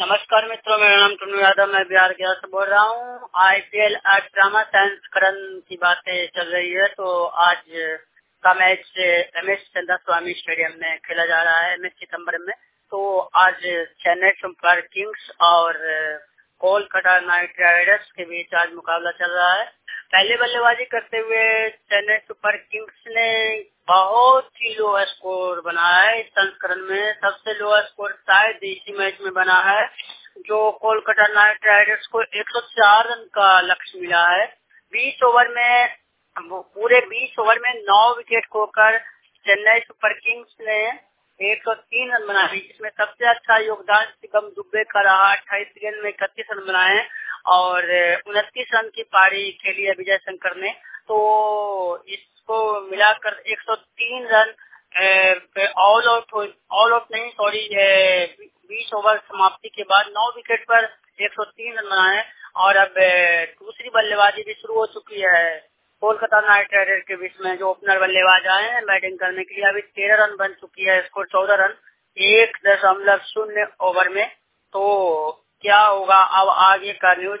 नमस्कार मित्रों, मेरा नाम टुन्नू यादव, मैं बिहार गया से बोल रहा हूँ। आईपीएल आज ड्रामा संस्करण की बातें चल रही है। तो आज का मैच एमएस चंद्रास्वामी स्टेडियम में खेला जा रहा है, एमएस सितंबर में। तो आज चेन्नई सुपर किंग्स और कोलकाता नाइट राइडर्स के बीच आज मुकाबला चल रहा है। पहले बल्लेबाजी करते हुए चेन्नई सुपर किंग्स ने बहुत ही लो स्कोर बनाया है। इस संस्करण में सबसे लो स्कोर शायद इसी मैच में बना है, जो कोलकाता नाइट राइडर्स को 104 रन का लक्ष्य मिला है। 20 ओवर में पूरे 20 ओवर में 9 विकेट खोकर चेन्नई सुपर किंग्स ने 103 रन बनाए, जिसमें सबसे अच्छा योगदान शिवम दुबे का रहा। 28 गेंद में 31 रन बनाए और 29 रन की पारी खेली है विजय शंकर ने। तो इसको मिलाकर 103 रन ऑल आउट नहीं, सॉरी, 20 ओवर समाप्ति के बाद 9 विकेट पर 103 रन बनाए। और अब दूसरी बल्लेबाजी भी शुरू हो चुकी है कोलकाता नाइट राइडर्स के बीच में। जो ओपनर बल्लेबाज आए हैं बैटिंग करने के लिए, अभी 13 रन बन चुकी है, स्कोर 14 रन 1.0 ओवर में। तो क्या होगा अब आगे का न्यूज